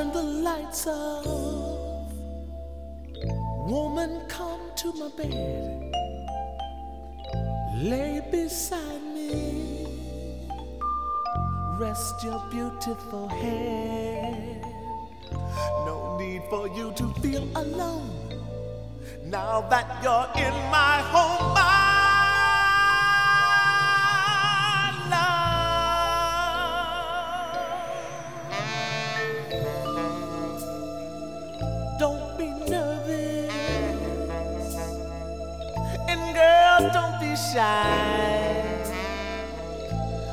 Turn the lights off. Woman, come to my bed. Lay beside me. Rest your beautiful head. No need for you to feel alone. Now that you're in my home,